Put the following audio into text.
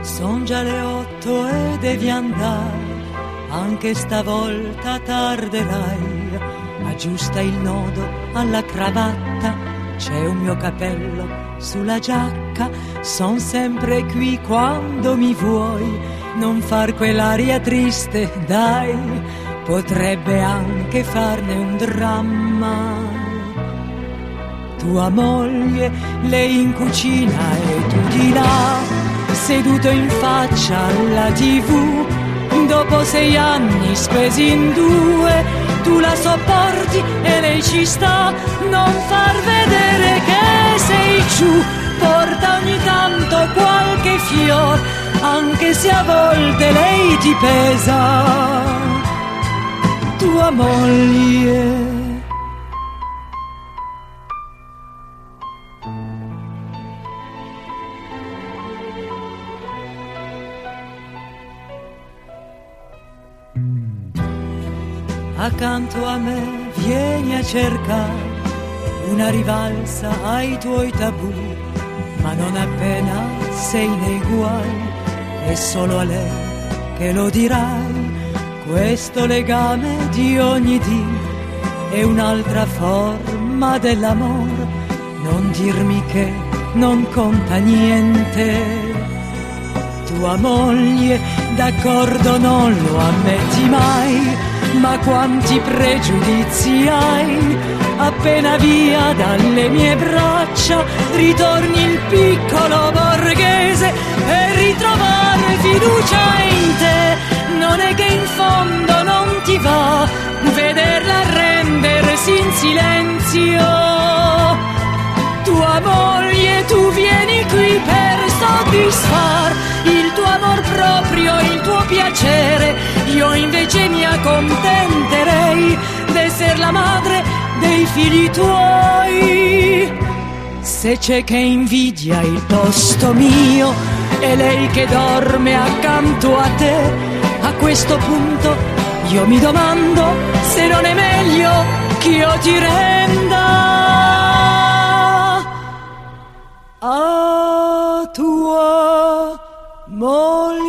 Son già le 8 e devi andare, anche stavolta tarderai. Aggiusta il nodo alla cravatta, c'è un mio cappello sulla giacca. Son sempre qui quando mi vuoi, non far quell'aria triste, dai, potrebbe anche farne un dramma. Tua moglie, lei in cucina e tu di là, seduto in faccia alla TV. Dopo 6 anni spesi in 2, tu la sopporti e lei ci sta. Non far vedere che sei giù, porta ogni tanto qualche fior, anche se a volte lei ti pesa. Tua moglie. Accanto a me vieni a cercare una rivalsa ai tuoi tabù, ma non appena sei nei guai è solo a lei che lo dirai. Questo legame di ogni dì è un'altra forma dell'amore, non dirmi che non conta niente. Tua moglie, d'accordo, non lo ammetti mai, ma quanti pregiudizi hai. Appena via dalle mie braccia ritorni il piccolo borghese e ritrovare fiducia in te. Non è che in fondo non ti va vederla arrendersi in silenzio. Tua moglie, tu vieni qui per soddisfar il tuo amor proprio, il tuo piacere. Io invece mi accontenterei d'esser la madre dei figli tuoi. Se c'è che invidia il posto mio e lei che dorme accanto a te, a questo punto io mi domando se non è meglio che io ti renda a tua moglie.